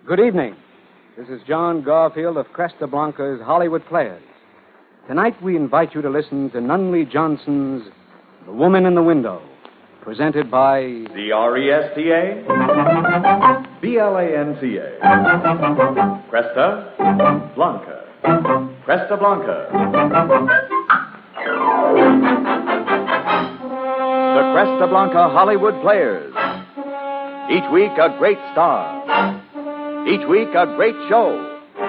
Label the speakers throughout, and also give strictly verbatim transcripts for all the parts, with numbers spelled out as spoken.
Speaker 1: Good evening. This is John Garfield of Cresta Blanca's Hollywood Players. Tonight we invite you to listen to Nunley Johnson's The Woman in the Window, presented by...
Speaker 2: The R E S T A, B L A N C A, Cresta Blanca, Cresta Blanca. The Cresta Blanca Hollywood Players. Each week a great star. Each week a great show.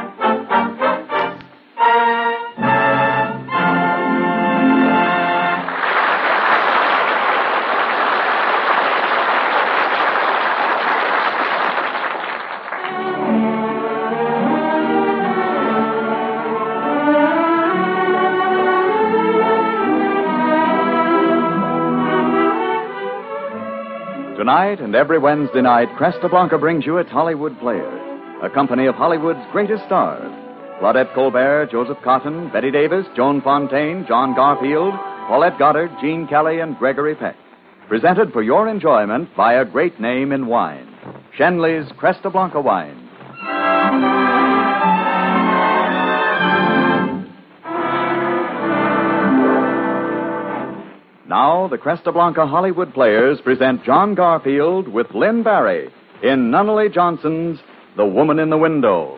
Speaker 2: Tonight and every Wednesday night, Cresta Blanca brings you its Hollywood Players, a company of Hollywood's greatest stars. Claudette Colbert, Joseph Cotton, Betty Davis, Joan Fontaine, John Garfield, Paulette Goddard, Gene Kelly, and Gregory Peck. Presented for your enjoyment by a great name in wine, Schenley's Cresta Blanca wine. Now, the Cresta Blanca Hollywood Players present John Garfield with Lynn Barry in Nunley Johnson's The Woman in the Window.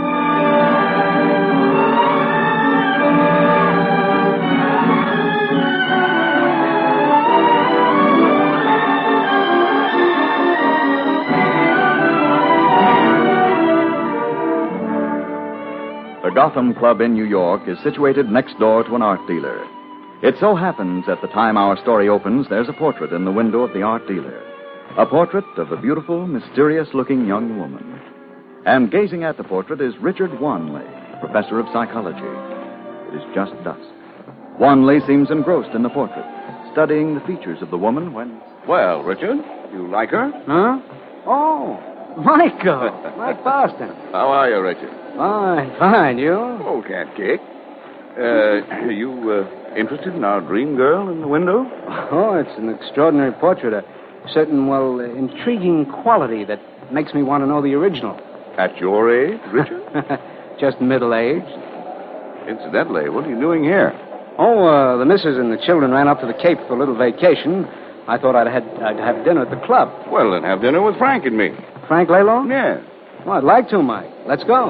Speaker 2: The Gotham Club in New York is situated next door to an art dealer. It so happens at the time our story opens, there's a portrait in the window of the art dealer. A portrait of a beautiful, mysterious-looking young woman. And gazing at the portrait is Richard Wanley, professor of psychology. It is just dusk. Wanley seems engrossed in the portrait, studying the features of the woman when...
Speaker 3: Well, Richard, you like her?
Speaker 1: Huh? Oh, Michael. Mike Boston.
Speaker 3: How are you, Richard?
Speaker 1: Fine, fine. You?
Speaker 3: Oh, cat cake. Uh, you, uh, interested in our dream girl in the window?
Speaker 1: Oh, it's an extraordinary portrait. A certain, well, intriguing quality that makes me want to know the original.
Speaker 3: At your age, Richard?
Speaker 1: Just middle-aged.
Speaker 3: Incidentally, what are you doing here?
Speaker 1: Oh, uh, the missus and the children ran up to the Cape for a little vacation. I thought I'd, had, I'd have dinner at the club.
Speaker 3: Well, then have dinner with Frank and me.
Speaker 1: Frank Laylaw?
Speaker 3: Yes.
Speaker 1: Well, I'd like to, Mike. Let's go.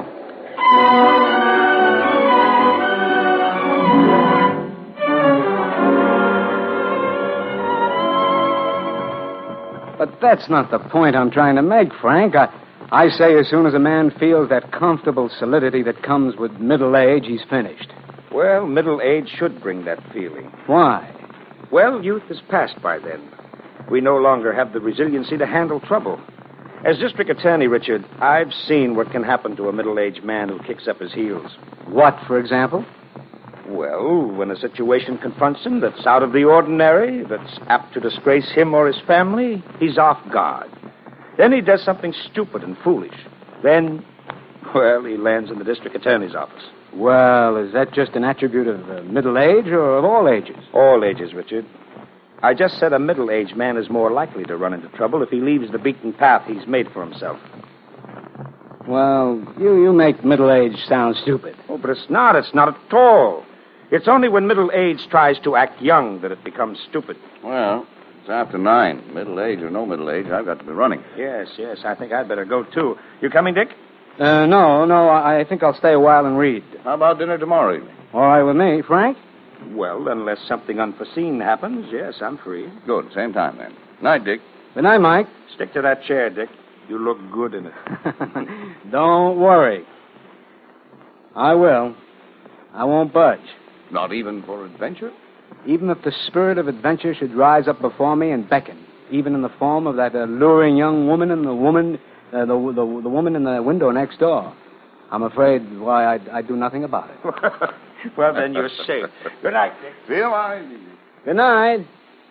Speaker 1: But that's not the point I'm trying to make, Frank. I, I say as soon as a man feels that comfortable solidity that comes with middle age, he's finished.
Speaker 4: Well, middle age should bring that feeling.
Speaker 1: Why?
Speaker 4: Well, youth is past by then. We no longer have the resiliency to handle trouble. As district attorney, Richard, I've seen what can happen to a middle-aged man who kicks up his heels.
Speaker 1: What, for example?
Speaker 4: Well, when a situation confronts him that's out of the ordinary, that's apt to disgrace him or his family, he's off guard. Then he does something stupid and foolish. Then, well, he lands in the district attorney's office.
Speaker 1: Well, is that just an attribute of uh, middle age or of all ages?
Speaker 4: All ages, Richard. I just said a middle-aged man is more likely to run into trouble if he leaves the beaten path he's made for himself.
Speaker 1: Well, you, you make middle age sound stupid.
Speaker 4: Oh, but it's not. It's not at all. It's only when middle age tries to act young that it becomes stupid.
Speaker 3: Well, it's after nine. Middle age or no middle age, I've got to be running.
Speaker 4: Yes, yes, I think I'd better go, too. You coming, Dick?
Speaker 1: Uh, no, no, I think I'll stay a while and read.
Speaker 3: How about dinner tomorrow evening?
Speaker 1: All right with me. Frank?
Speaker 4: Well, unless something unforeseen happens, yes, I'm free.
Speaker 3: Good. Same time, then. Night, Dick.
Speaker 1: Good night, Mike.
Speaker 4: Stick to that chair, Dick. You look good in it.
Speaker 1: Don't worry. I will. I won't budge.
Speaker 3: Not even for adventure?
Speaker 1: Even if the spirit of adventure should rise up before me and beckon, even in the form of that alluring young woman and the woman, uh, the, the the woman in the window next door, I'm afraid, why, I'd, I'd do nothing about it.
Speaker 4: Well, then you're safe. Good night, Dick.
Speaker 3: See you later.
Speaker 1: Good night.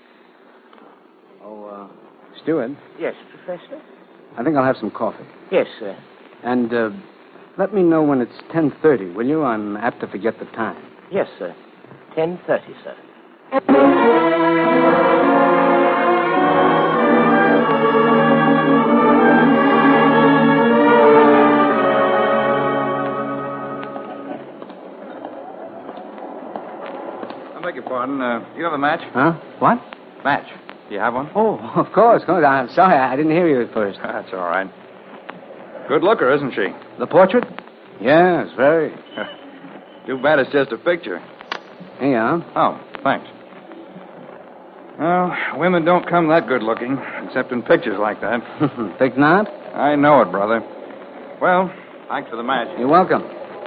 Speaker 1: Oh, uh, Stewart.
Speaker 5: Yes, Professor?
Speaker 1: I think I'll have some coffee.
Speaker 5: Yes, sir.
Speaker 1: And uh, let me know when it's ten thirty, will you? I'm apt to forget the time.
Speaker 5: Yes, sir. ten thirty, sir.
Speaker 6: Pardon, uh, you have a match?
Speaker 1: Huh? What?
Speaker 6: Match. Do you have one?
Speaker 1: Oh, of course. Of course. I'm sorry. I didn't hear you at first.
Speaker 6: That's all right. Good looker, isn't she?
Speaker 1: The portrait? Yes, very.
Speaker 6: Too bad it's just a picture.
Speaker 1: Here you are.
Speaker 6: Oh, thanks. Well, women don't come that good looking, except in pictures like that.
Speaker 1: Think not?
Speaker 6: I know it, brother. Well, thanks for the match.
Speaker 1: You're welcome.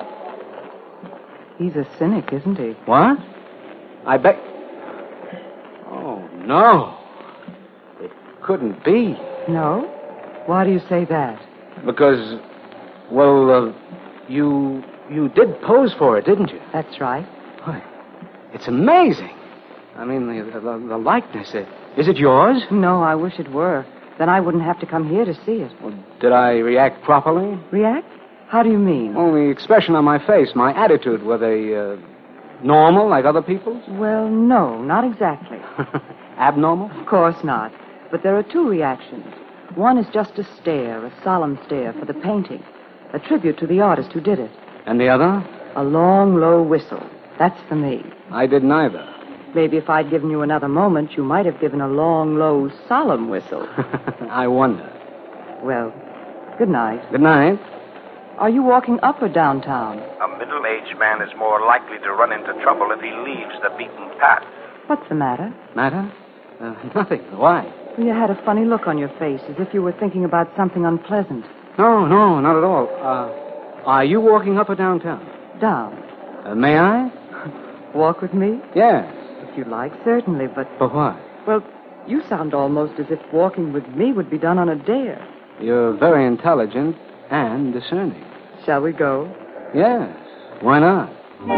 Speaker 7: He's a cynic, isn't he?
Speaker 1: What? I bet. Oh, no. It couldn't be.
Speaker 7: No? Why do you say that?
Speaker 1: Because, well, uh, you you did pose for it, didn't you?
Speaker 7: That's right.
Speaker 1: Why, it's amazing. I mean, the, the, the likeness. Uh, is it yours?
Speaker 7: No, I wish it were. Then I wouldn't have to come here to see it.
Speaker 1: Well, did I react properly?
Speaker 7: React? How do you mean?
Speaker 1: Well, the expression on my face, my attitude, were they uh, normal like other people's?
Speaker 7: Well, no, not exactly.
Speaker 1: Abnormal?
Speaker 7: Of course not. But there are two reactions. One is just a stare, a solemn stare for the painting, a tribute to the artist who did it.
Speaker 1: And the other?
Speaker 7: A long, low whistle. That's for me.
Speaker 1: I did neither.
Speaker 7: Maybe if I'd given you another moment, you might have given a long, low, solemn whistle.
Speaker 1: I wonder.
Speaker 7: Well, good night.
Speaker 1: Good night.
Speaker 7: Are you walking up or downtown?
Speaker 4: A middle-aged man is more likely to run into trouble if he leaves the beaten path.
Speaker 7: What's the matter?
Speaker 1: Matter? Uh, nothing. Why?
Speaker 7: Well, you had a funny look on your face, as if you were thinking about something unpleasant.
Speaker 1: No, no, not at all. Uh, are you walking up or downtown?
Speaker 7: Down.
Speaker 1: Uh, may I?
Speaker 7: Walk with me?
Speaker 1: Yes.
Speaker 7: If you like, certainly, but...
Speaker 1: But what?
Speaker 7: Well, you sound almost as if walking with me would be done on a dare.
Speaker 1: You're very intelligent and discerning.
Speaker 7: Shall we go?
Speaker 1: Yes. Why not?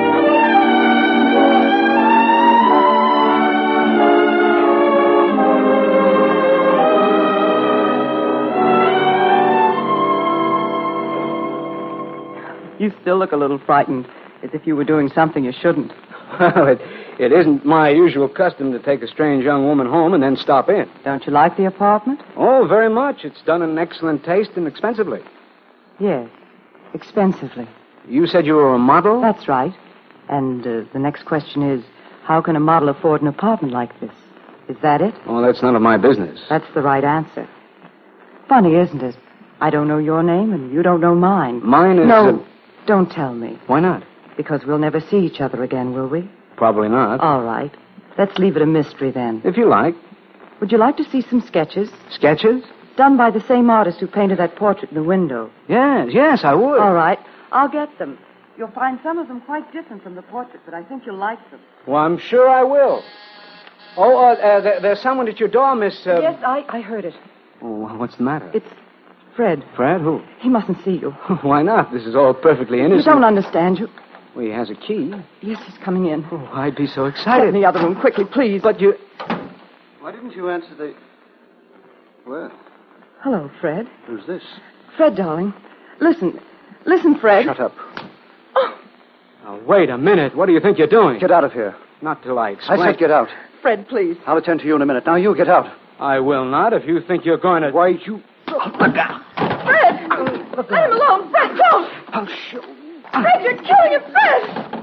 Speaker 7: You still look a little frightened, as if you were doing something you shouldn't.
Speaker 1: Well, it, it isn't my usual custom to take a strange young woman home and then stop in.
Speaker 7: Don't you like the apartment?
Speaker 1: Oh, very much. It's done in excellent taste and expensively.
Speaker 7: Yes, expensively.
Speaker 1: You said you were a model?
Speaker 7: That's right. And uh, the next question is, how can a model afford an apartment like this? Is that it?
Speaker 1: Oh, that's none of my business.
Speaker 7: That's the right answer. Funny, isn't it? I don't know your name, and you don't know mine.
Speaker 1: Mine is...
Speaker 7: No,
Speaker 1: uh,
Speaker 7: don't tell me.
Speaker 1: Why not?
Speaker 7: Because we'll never see each other again, will we?
Speaker 1: Probably not.
Speaker 7: All right. Let's leave it a mystery, then.
Speaker 1: If you like.
Speaker 7: Would you like to see some sketches?
Speaker 1: Sketches?
Speaker 7: Done by the same artist who painted that portrait in the window.
Speaker 1: Yes, yes, I would.
Speaker 7: All right. I'll get them. You'll find some of them quite different from the portrait, but I think you'll like them.
Speaker 1: Well, I'm sure I will. Oh, uh, uh, there, there's someone at your door, Miss... Uh...
Speaker 7: Yes, I, I heard it.
Speaker 1: Oh, what's the matter?
Speaker 7: It's Fred.
Speaker 1: Fred? Who?
Speaker 7: He mustn't see you.
Speaker 1: Why not? This is all perfectly
Speaker 7: You
Speaker 1: innocent.
Speaker 7: don't understand. You...
Speaker 1: Well, he has a key.
Speaker 7: Yes, he's coming in.
Speaker 1: Oh, I'd be so
Speaker 7: Get
Speaker 1: excited.
Speaker 7: in the other room quickly, please.
Speaker 1: But you...
Speaker 8: Why didn't you answer the... Well,
Speaker 7: Hello, Fred.
Speaker 8: who's this?
Speaker 7: Fred, darling. Listen. Listen, Fred.
Speaker 8: Shut up.
Speaker 1: Now, wait a minute. What do you think you're doing?
Speaker 8: Get out of here.
Speaker 1: Not till I explain.
Speaker 8: I said get out.
Speaker 7: Fred, please.
Speaker 8: I'll attend to you in a minute. Now you get out.
Speaker 1: I will not if you think you're going to...
Speaker 8: Why, you...
Speaker 7: Fred! Let him alone. Fred, don't!
Speaker 8: I'll show
Speaker 7: Fred, you're killing him, Fred!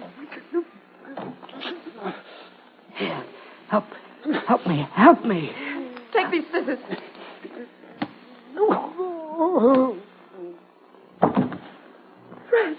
Speaker 1: Help. Help me. Help me.
Speaker 7: Take these scissors. Fred.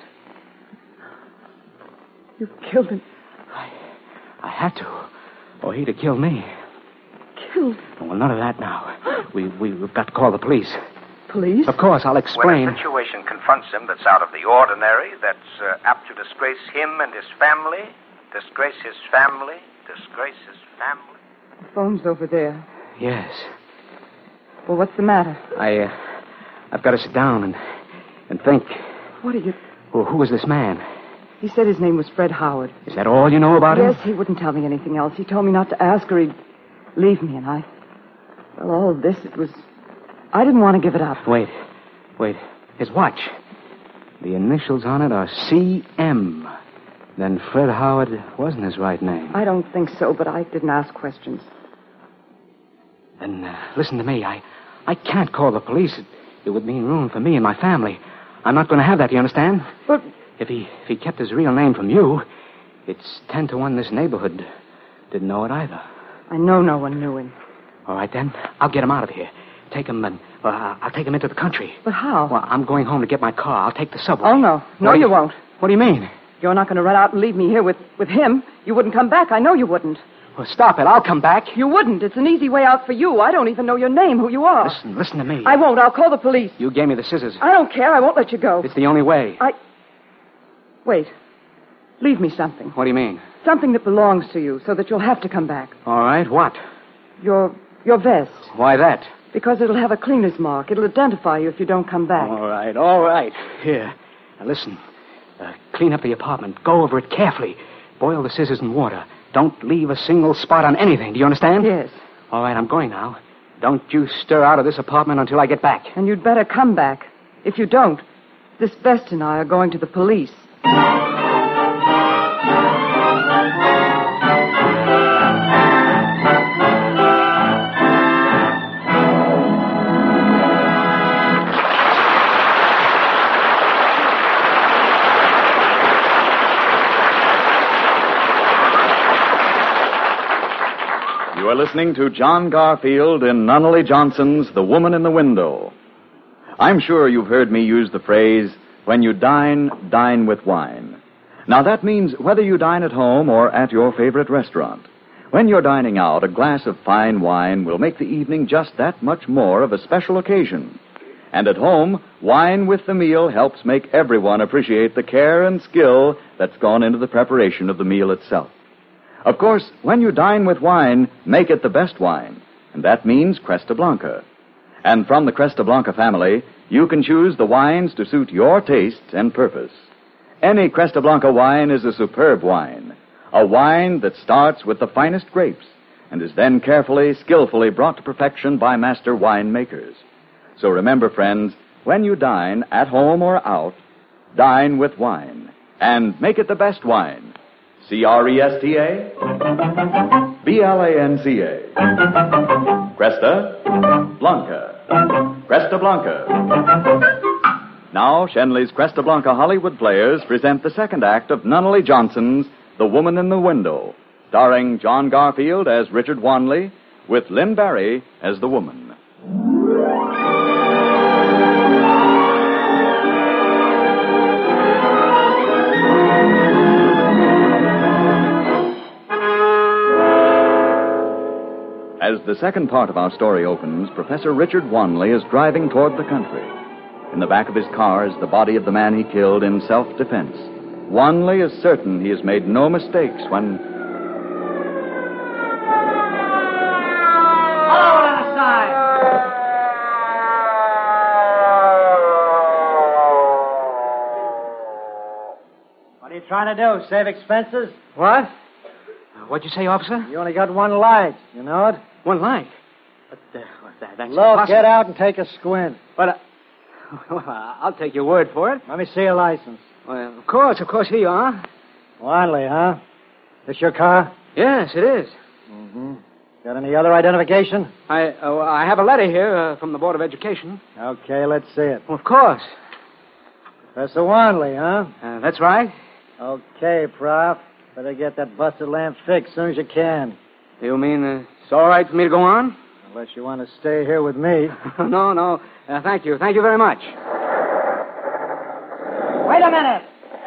Speaker 7: You've killed him.
Speaker 1: I, I had to. Or he'd have killed me.
Speaker 7: Killed?
Speaker 1: Well, none of that now. We, we, we've got to call the police.
Speaker 7: Police?
Speaker 1: Of course, I'll explain.
Speaker 4: When a situation confronts him that's out of the ordinary, that's uh, apt to disgrace him and his family, disgrace his family, disgrace his family.
Speaker 7: The phone's over there.
Speaker 1: Yes.
Speaker 7: Well, what's the matter?
Speaker 1: I, uh, I've got to sit down and, and think.
Speaker 7: What are you...
Speaker 1: Well, who is this man?
Speaker 7: He said his name was Fred Howard.
Speaker 1: Is that all you know about him?
Speaker 7: Yes, he wouldn't tell me anything else. He told me not to ask or he'd leave me, and I... Well, all this, it was... I didn't want to give it up.
Speaker 1: Wait. Wait. His watch. The initials on it are C M. Then Fred Howard wasn't his right name.
Speaker 7: I don't think so, but I didn't ask questions.
Speaker 1: Then uh, listen to me. I, I can't call the police. It, it would mean ruin for me and my family. I'm not going to have that, you understand?
Speaker 7: But...
Speaker 1: If he if he kept his real name from you, it's ten to one this neighborhood Didn't know it either.
Speaker 7: I know no one knew him.
Speaker 1: All right, then. I'll get him out of here. Take him and... Well, I'll take him into the country.
Speaker 7: But how?
Speaker 1: Well, I'm going home to get my car. I'll take the subway.
Speaker 7: Oh, no. No,
Speaker 1: What?
Speaker 7: you won't.
Speaker 1: What do you mean?
Speaker 7: You're not going to run out and leave me here with, with him. You wouldn't come back. I know you wouldn't.
Speaker 1: Well, stop it. I'll come back.
Speaker 7: You wouldn't. It's an easy way out for you. I don't even know your name, who you are.
Speaker 1: Listen, listen to me.
Speaker 7: I won't. I'll call the police.
Speaker 1: You gave me the scissors.
Speaker 7: I don't care. I won't let you go.
Speaker 1: It's the only way.
Speaker 7: I... Wait. Leave me something.
Speaker 1: What do you mean?
Speaker 7: Something that belongs to you, so that you'll have to come back.
Speaker 1: All right, what?
Speaker 7: Your... your vest.
Speaker 1: Why that?
Speaker 7: Because it'll have a cleaner's mark. It'll identify you if you don't come back.
Speaker 1: All right, all right. Here. Now, listen. Uh, clean up the apartment. Go over it carefully. Boil the scissors in water. Don't leave a single spot on anything. Do you understand?
Speaker 7: Yes.
Speaker 1: All right, I'm going now. Don't you stir out of this apartment until I get back.
Speaker 7: And you'd better come back. If you don't, this vest and I are going to the police.
Speaker 2: You are listening to John Garfield in Nunnally Johnson's The Woman in the Window. I'm sure you've heard me use the phrase, when you dine, dine with wine. Now, that means whether you dine at home or at your favorite restaurant. When you're dining out, a glass of fine wine will make the evening just that much more of a special occasion. And at home, wine with the meal helps make everyone appreciate the care and skill that's gone into the preparation of the meal itself. Of course, when you dine with wine, make it the best wine, and that means Cresta Blanca. And from the Cresta Blanca family, you can choose the wines to suit your taste and purpose. Any Cresta Blanca wine is a superb wine, a wine that starts with the finest grapes and is then carefully, skillfully brought to perfection by master winemakers. So remember, friends, when you dine, at home or out, dine with wine, and make it the best wine. C R E S T A B L A N C A Cresta Blanca. Cresta Blanca. Now, Shenley's Cresta Blanca Hollywood Players present the second act of Nunnally Johnson's The Woman in the Window, starring John Garfield as Richard Wanley, with Lynn Barry as the woman. As the second part of our story opens, Professor Richard Wanley is driving toward the country. In the back of his car is the body of the man he killed in self-defense. Wanley is certain he has made no mistakes when...
Speaker 9: What are you trying to do? Save expenses?
Speaker 1: What? What'd you say, officer?
Speaker 9: You only got one light. You know it?
Speaker 1: One light. But, uh, what's that? That's
Speaker 9: Look,
Speaker 1: impossible.
Speaker 9: get out and take a squint.
Speaker 1: But, uh, well, I'll take your word for it.
Speaker 9: Let me see your license.
Speaker 1: Well, of course, of course, here you are.
Speaker 9: Wanley, huh? This your car?
Speaker 1: Yes, it is.
Speaker 9: Mm-hmm. Got any other identification?
Speaker 1: I uh, I have a letter here uh, from the Board of Education.
Speaker 9: Okay, let's see it.
Speaker 1: Well, of course.
Speaker 9: Professor Wanley, huh?
Speaker 1: Uh, that's right.
Speaker 9: Okay, Prof. Better get that busted lamp fixed as soon as you can.
Speaker 1: You mean uh, it's all right for me to go on?
Speaker 9: Unless you want to stay here with me.
Speaker 1: no, no. Uh, thank you. Thank you very much.
Speaker 9: Wait a minute.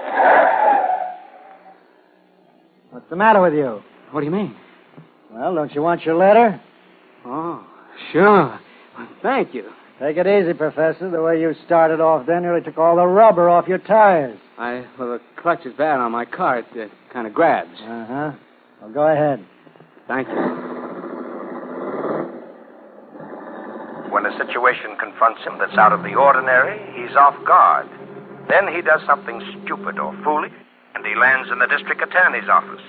Speaker 9: What's the matter with you?
Speaker 1: What do you mean?
Speaker 9: Well, don't you want your letter?
Speaker 1: Oh, sure. Well, thank you.
Speaker 9: Take it easy, Professor. The way you started off then nearly took all the rubber off your tires.
Speaker 1: I, well, the clutch is bad on my car. It uh, kind of grabs.
Speaker 9: Uh-huh. Well, go ahead.
Speaker 1: Thank you.
Speaker 4: When a situation confronts him that's out of the ordinary, he's off guard. Then he does something stupid or foolish, and he lands in the district attorney's office.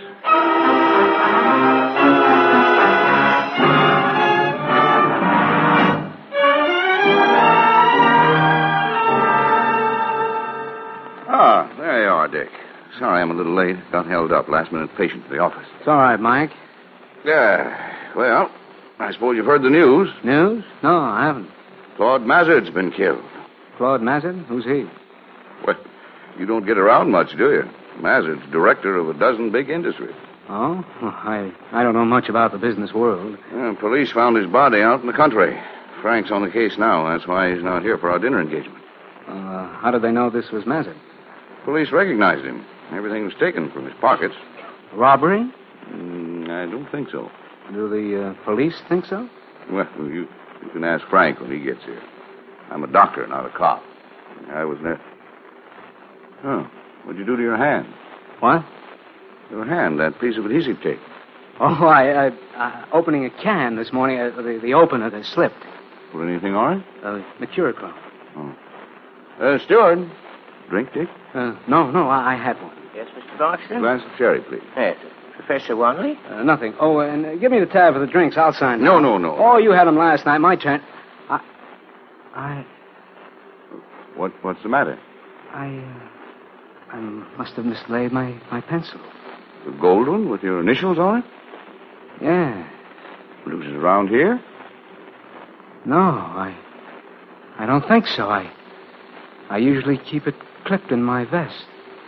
Speaker 3: Ah, there you are, Dick. Sorry I'm a little late. Got held up. Last-minute patient at the office.
Speaker 1: It's all right, Mike.
Speaker 3: Yeah, well, I suppose you've heard the news.
Speaker 1: News? No, I haven't.
Speaker 3: Claude Mazard's been killed.
Speaker 1: Claude Mazard? Who's he?
Speaker 3: Well, you don't get around much, do you? Mazard's director of a dozen big industries.
Speaker 1: Oh? Well, I, I don't know much about the business world.
Speaker 3: Yeah, police found his body out in the country. Frank's on the case now. That's why he's not here for our dinner engagement.
Speaker 1: Uh, how did they know this was Mazet?
Speaker 3: Police recognized him. Everything was taken from his pockets.
Speaker 1: Robbery?
Speaker 3: Mm, I don't think so.
Speaker 1: Do the uh, police think so?
Speaker 3: Well, you, you can ask Frank when he gets here. I'm a doctor, not a cop. I was there. Oh, what'd you do to your hand?
Speaker 1: What?
Speaker 3: Your hand, that piece of adhesive tape.
Speaker 1: Oh, I, I uh, opening a can this morning, uh, the, the opener that slipped.
Speaker 3: Put anything on it?
Speaker 1: Uh, Mercurochrome.
Speaker 3: Oh. Uh, steward. Drink, Dick?
Speaker 1: Uh, no, no, I, I had one.
Speaker 5: Yes, Mister Barkston?
Speaker 3: Glass of sherry, please.
Speaker 5: Yes. Professor Wanley?
Speaker 1: Uh, nothing. Oh, and uh, give me the tab for the drinks. I'll sign
Speaker 3: No,
Speaker 1: them.
Speaker 3: no, no.
Speaker 1: Oh, you had them last night. My turn. I... I...
Speaker 3: What, what's the matter?
Speaker 1: I, uh, I must have mislaid my, my pencil.
Speaker 3: The gold one with your initials on it?
Speaker 1: Yeah.
Speaker 3: Is it around here?
Speaker 1: No, I... I don't think so. I... I usually keep it clipped in my vest.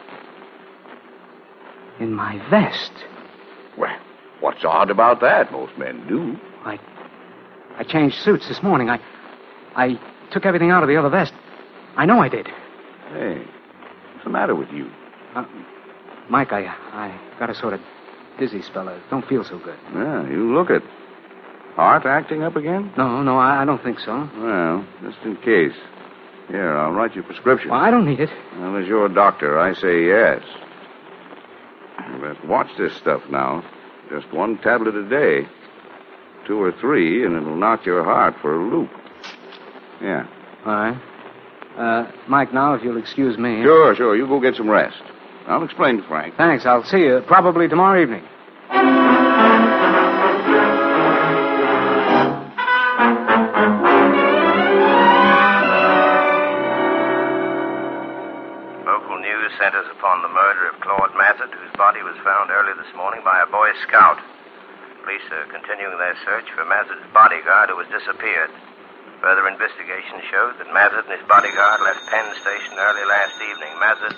Speaker 1: In my vest?
Speaker 3: Well, what's odd about that? Most men do.
Speaker 1: I... I changed suits this morning. I... I took everything out of the other vest. I know I did.
Speaker 3: Hey, what's the matter with you?
Speaker 1: Uh, Mike, I... I got a sort of dizzy spell. I don't feel so good.
Speaker 3: Yeah, you look it. Heart acting up again?
Speaker 1: No, no, I, I don't think so.
Speaker 3: Well, just in case. Here, I'll write you a prescription.
Speaker 1: Well, I don't need it.
Speaker 3: Well, as you're a doctor, I say yes. But watch this stuff now. Just one tablet a day. Two or three, and it'll knock your heart for a loop. Yeah.
Speaker 1: All right. Uh, Mike, now, if you'll excuse me.
Speaker 3: Sure, sure. You go get some rest. I'll explain to Frank.
Speaker 1: Thanks. I'll see you probably tomorrow evening.
Speaker 10: Local news centers upon the murder of Claude Mazet, whose body was found early this morning by a Boy Scout. Police are continuing their search for Mazet's bodyguard, who has disappeared. Further investigation showed that Mazet and his bodyguard left Penn Station early last evening. Mazet...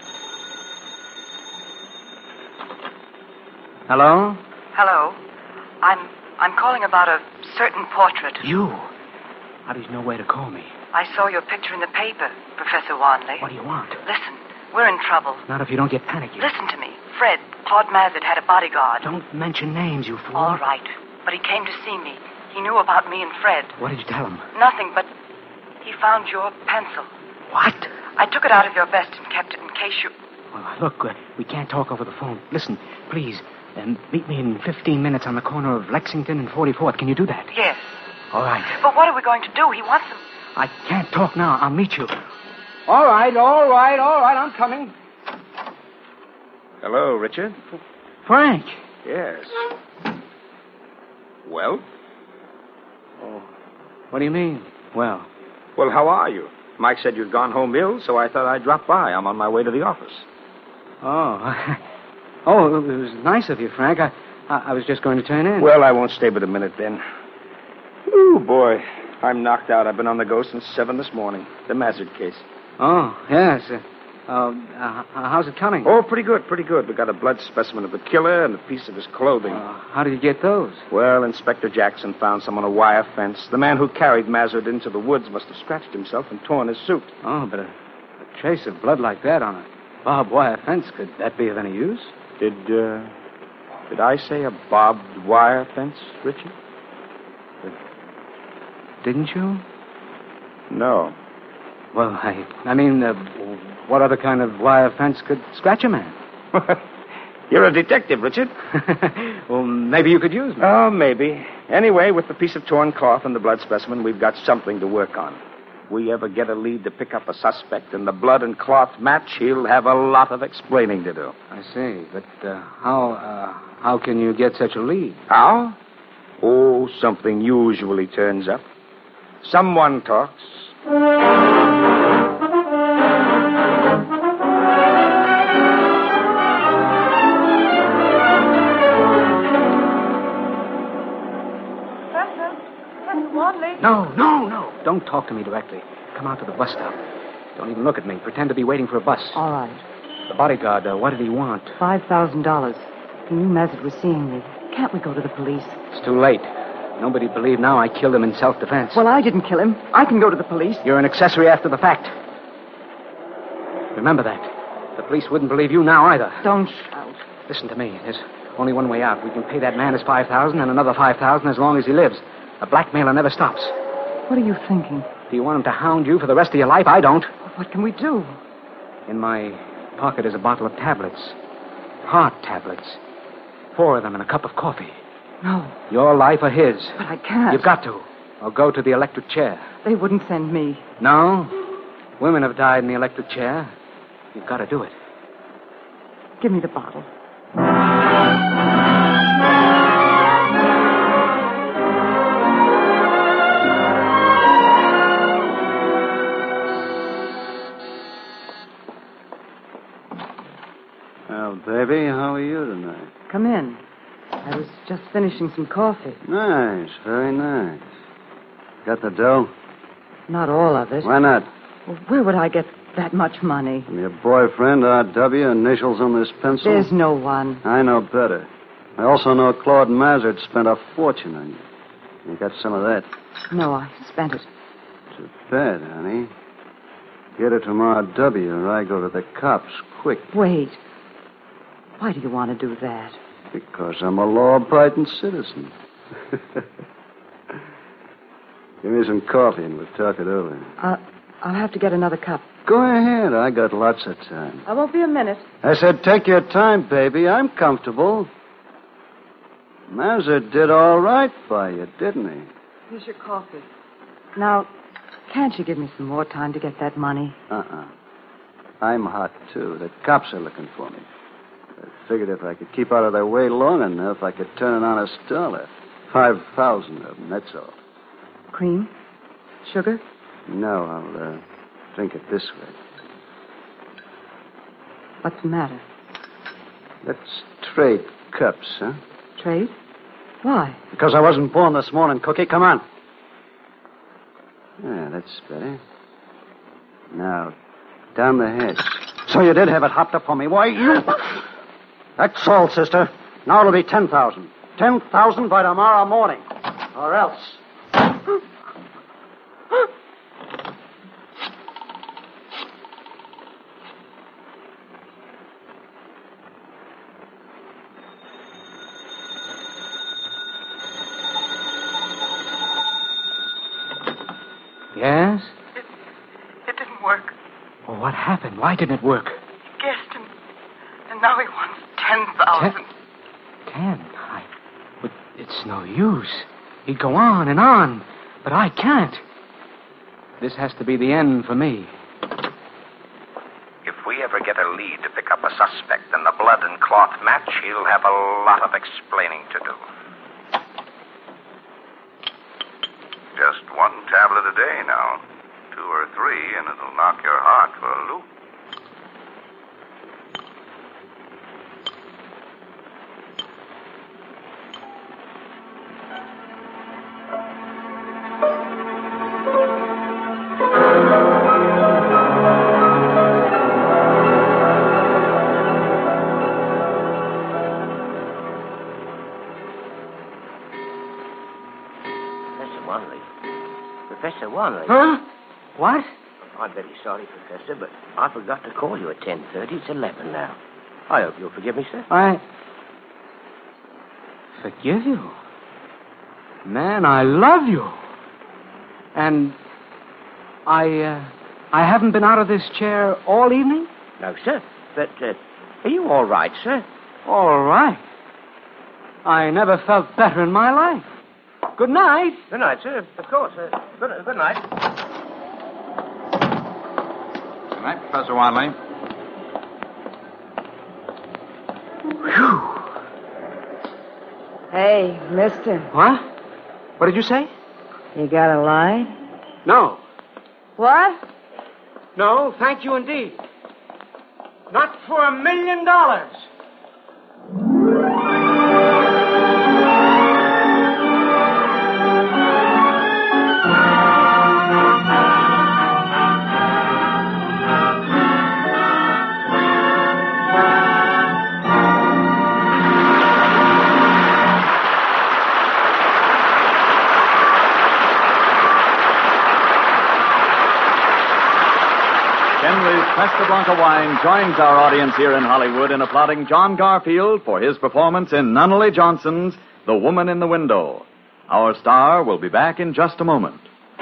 Speaker 1: Hello?
Speaker 7: Hello. I'm I'm calling about a certain portrait.
Speaker 1: You? How did you know where to call me?
Speaker 7: I saw your picture in the paper, Professor Wanley.
Speaker 1: What do you want?
Speaker 7: Listen, we're in trouble.
Speaker 1: Not if you don't get panicky.
Speaker 7: Listen to me. Fred, Claude Mazet had a bodyguard.
Speaker 1: Don't mention names, you fool.
Speaker 7: All right. But he came to see me. He knew about me and Fred.
Speaker 1: What did you tell him?
Speaker 7: Nothing, but he found your pencil.
Speaker 1: What?
Speaker 7: I took it out of your vest and kept it in case you...
Speaker 1: Well, look, uh, we can't talk over the phone. Listen, please, um, meet me in fifteen minutes on the corner of Lexington and forty-fourth. Can you do that?
Speaker 7: Yes.
Speaker 1: All right.
Speaker 7: But what are we going to do? He wants them...
Speaker 1: I can't talk now. I'll meet you. All right, all right, all right. I'm coming.
Speaker 4: Hello, Richard.
Speaker 1: Frank.
Speaker 4: Yes. Well?
Speaker 1: Oh, what do you mean? Well,
Speaker 4: Well, how are you? Mike said you'd gone home ill, so I thought I'd drop by. I'm on my way to the office.
Speaker 1: oh, oh, it was nice of you, Frank. I, I, I was just going to turn in.
Speaker 4: Well, I won't stay but a minute then. Ooh, boy. I'm knocked out. I've been on the go since seven this morning. The Mazet case.
Speaker 1: Oh, yes. Uh, uh, uh, how's it coming?
Speaker 4: Oh, pretty good, pretty good. We got a blood specimen of the killer and a piece of his clothing.
Speaker 1: Uh, how did you get those?
Speaker 4: Well, Inspector Jackson found some on a wire fence. The man who carried Mazet into the woods must have scratched himself and torn his suit.
Speaker 1: Oh, but a, a trace of blood like that on a barbed wire fence, could that be of any use?
Speaker 4: Did, uh, did I say a barbed wire fence, Richard?
Speaker 1: Didn't you?
Speaker 4: No.
Speaker 1: Well, I, I mean, uh, what other kind of wire fence could scratch a man?
Speaker 4: You're a detective, Richard.
Speaker 1: Well, maybe you could use me.
Speaker 4: Oh, maybe. Anyway, with the piece of torn cloth and the blood specimen, we've got something to work on. If we ever get a lead to pick up a suspect and the blood and cloth match, he'll have a lot of explaining to do.
Speaker 1: I see. But uh, how, uh, how can you get such a lead?
Speaker 4: How? Oh, something usually turns up. Someone talks.
Speaker 1: No, no, no. Don't talk to me directly. Come out to the bus stop. Don't even look at me. Pretend to be waiting for a bus.
Speaker 7: All right.
Speaker 1: The bodyguard, uh, what did he want?
Speaker 7: Five thousand dollars. He knew Mazet was seeing me. Can't we go to the police?
Speaker 1: It's too late. Nobody believed now I killed him in self-defense.
Speaker 7: Well, I didn't kill him. I can go to the police.
Speaker 1: You're an accessory after the fact. Remember that. The police wouldn't believe you now either.
Speaker 7: Don't shout.
Speaker 1: Listen to me. There's only one way out. We can pay that man his five thousand and another five thousand as long as he lives. A blackmailer never stops.
Speaker 7: What are you thinking?
Speaker 1: Do you want him to hound you for the rest of your life? I don't.
Speaker 7: What can we do?
Speaker 1: In my pocket is a bottle of tablets. Heart tablets. Four of them and a cup of coffee.
Speaker 7: No.
Speaker 1: Your life or his.
Speaker 7: But I can't.
Speaker 1: You've got to. Or go to the electric chair.
Speaker 7: They wouldn't send me.
Speaker 1: No? Women have died in the electric chair. You've got to do it.
Speaker 7: Give me the bottle.
Speaker 8: Well, baby, how are you tonight?
Speaker 7: Come in. I was just finishing some coffee.
Speaker 8: Nice, very nice. Got the dough?
Speaker 7: Not all of it.
Speaker 8: Why not?
Speaker 7: Well, where would I get that much money?
Speaker 8: From your boyfriend, R W, initials on this pencil?
Speaker 7: There's no one.
Speaker 8: I know better. I also know Claude Mazard spent a fortune on you. You got some of that?
Speaker 7: No, I spent it.
Speaker 8: Too bad, honey. Get it from R W or I go to the cops quick.
Speaker 7: Wait. Why do you want to do that?
Speaker 8: Because I'm a law-abiding citizen. Give me some coffee and we'll talk it over.
Speaker 7: Uh, I'll have to get another cup.
Speaker 8: Go ahead. I got lots of time.
Speaker 7: I won't be a minute.
Speaker 8: I said, take your time, baby. I'm comfortable. Mazard did all right by you, didn't he?
Speaker 7: Here's your coffee. Now, can't you give me some more time to get that money?
Speaker 8: Uh-uh. I'm hot, too. The cops are looking for me. I figured if I could keep out of their way long enough, I could turn an honest dollar. Five thousand of them, that's all.
Speaker 7: Cream? Sugar?
Speaker 8: No, I'll uh, drink it this way.
Speaker 7: What's the matter?
Speaker 8: Let's trade cups, huh?
Speaker 7: Trade? Why?
Speaker 8: Because I wasn't born this morning, Cookie. Come on. Yeah, that's better. Now, down the hatch. So you did have it hopped up for me. Why, you... That's all, sister. Now it'll be ten thousand. Ten thousand by tomorrow morning. Or else.
Speaker 1: Yes?
Speaker 11: It, it didn't work.
Speaker 1: Well, what happened? Why didn't it work?
Speaker 11: He guessed and, and now he wants ten thousand.
Speaker 1: Ten? I... But it's no use. He'd go on and on, but I can't. This has to be the end for me.
Speaker 10: If we ever get a lead to pick up a suspect and the blood and cloth match, he'll have a lot of explaining to do. Just one tablet a day now. Two or three, and it'll knock your heart for a loop.
Speaker 5: Professor Wanley.
Speaker 1: Huh? What?
Speaker 5: I'm very sorry, Professor, but I forgot to call you at ten thirty. It's eleven now. I hope you'll forgive me, sir.
Speaker 1: I... Forgive you? Man, I love you. And I, uh, I haven't been out of this chair all evening?
Speaker 5: No, sir. But, uh, are you all right, sir?
Speaker 1: All right. I never felt better in my life. Good night.
Speaker 5: Good night, sir. Of course. Uh, good, good night.
Speaker 6: Good night, Professor Wanley.
Speaker 1: Whew.
Speaker 7: Hey, mister.
Speaker 1: What? What did you say?
Speaker 7: You got a line?
Speaker 1: No.
Speaker 7: What?
Speaker 1: No, thank you indeed. Not for a million dollars.
Speaker 2: Henry's Cresta Blanca wine joins our audience here in Hollywood in applauding John Garfield for his performance in Nunnally Johnson's The Woman in the Window. Our star will be back in just a moment.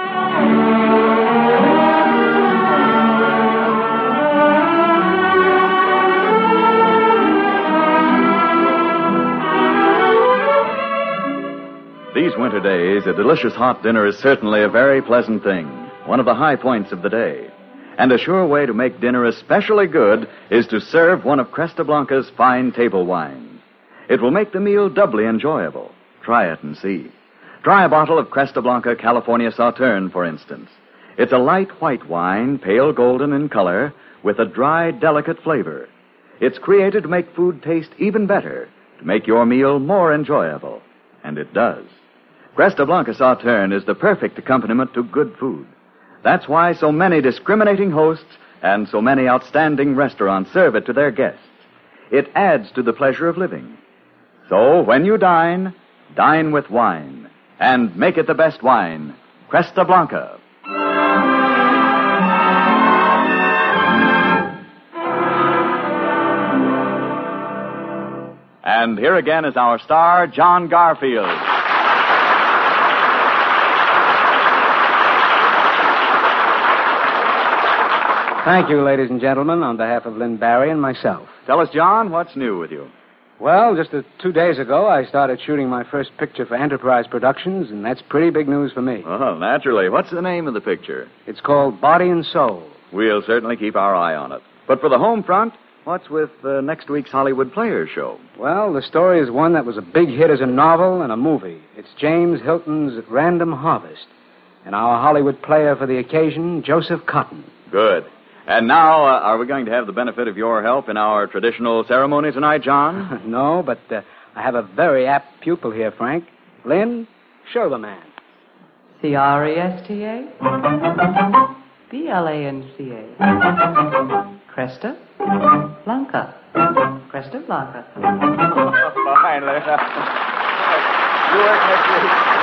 Speaker 2: These winter days, a delicious hot dinner is certainly a very pleasant thing, one of the high points of the day. And a sure way to make dinner especially good is to serve one of Cresta Blanca's fine table wines. It will make the meal doubly enjoyable. Try it and see. Try a bottle of Cresta Blanca California Sauterne, for instance. It's a light white wine, pale golden in color, with a dry, delicate flavor. It's created to make food taste even better, to make your meal more enjoyable. And it does. Cresta Blanca Sauterne is the perfect accompaniment to good food. That's why so many discriminating hosts and so many outstanding restaurants serve it to their guests. It adds to the pleasure of living. So when you dine, dine with wine. And make it the best wine, Cresta Blanca. And here again is our star, John Garfield.
Speaker 1: Thank you, ladies and gentlemen, on behalf of Lynn Barry and myself.
Speaker 2: Tell us, John, what's new with you?
Speaker 1: Well, just uh, two days ago, I started shooting my first picture for Enterprise Productions, and that's pretty big news for me.
Speaker 2: Well, naturally. What's the name of the picture?
Speaker 1: It's called Body and Soul.
Speaker 2: We'll certainly keep our eye on it. But for the home front, what's with uh, next week's Hollywood Players show?
Speaker 1: Well, the story is one that was a big hit as a novel and a movie. It's James Hilton's Random Harvest. And our Hollywood player for the occasion, Joseph Cotton.
Speaker 2: Good. And now, uh, are we going to have the benefit of your help in our traditional ceremony tonight, John?
Speaker 1: No, but uh, I have a very apt pupil here, Frank. Lynn, show the man.
Speaker 7: C R E S T A? B L A N C A. Cresta Blanca. Cresta Blanca.
Speaker 2: Fine, Lynn. You work next week.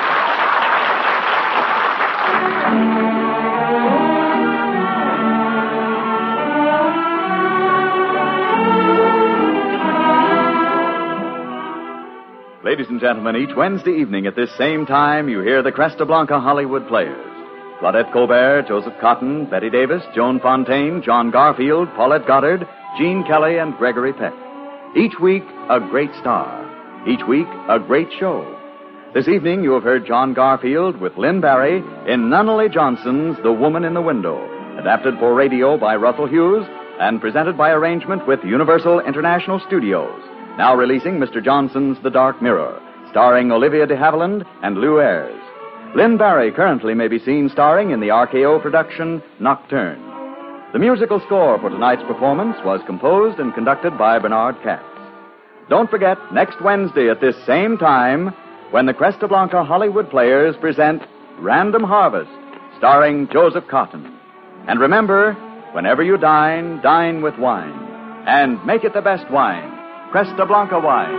Speaker 2: Ladies and gentlemen, each Wednesday evening at this same time, you hear the Cresta Blanca Hollywood Players. Claudette Colbert, Joseph Cotton, Betty Davis, Joan Fontaine, John Garfield, Paulette Goddard, Gene Kelly, and Gregory Peck. Each week, a great star. Each week, a great show. This evening, you have heard John Garfield with Lynn Barry in Nunnally Johnson's The Woman in the Window, adapted for radio by Russell Hughes and presented by arrangement with Universal International Studios. Now releasing Mister Johnson's The Dark Mirror, starring Olivia de Havilland and Lou Ayres. Lynn Barry currently may be seen starring in the R K O production Nocturne. The musical score for tonight's performance was composed and conducted by Bernard Katz. Don't forget, next Wednesday at this same time, when the Cresta Blanca Hollywood Players present Random Harvest, starring Joseph Cotton. And remember, whenever you dine, dine with wine. And make it the best wine. Cresta Blanca wine.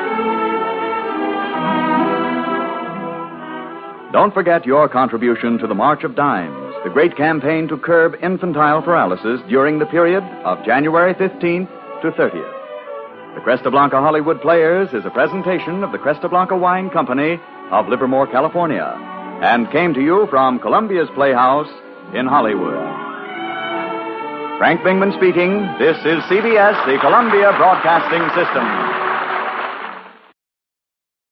Speaker 2: Don't forget your contribution to the March of Dimes, the great campaign to curb infantile paralysis during the period of January fifteenth to thirtieth. The Cresta Blanca Hollywood Players is a presentation of the Cresta Blanca Wine Company of Livermore, California, and came to you from Columbia's Playhouse in Hollywood. Frank Bingman speaking. This is C B S, the Columbia Broadcasting System.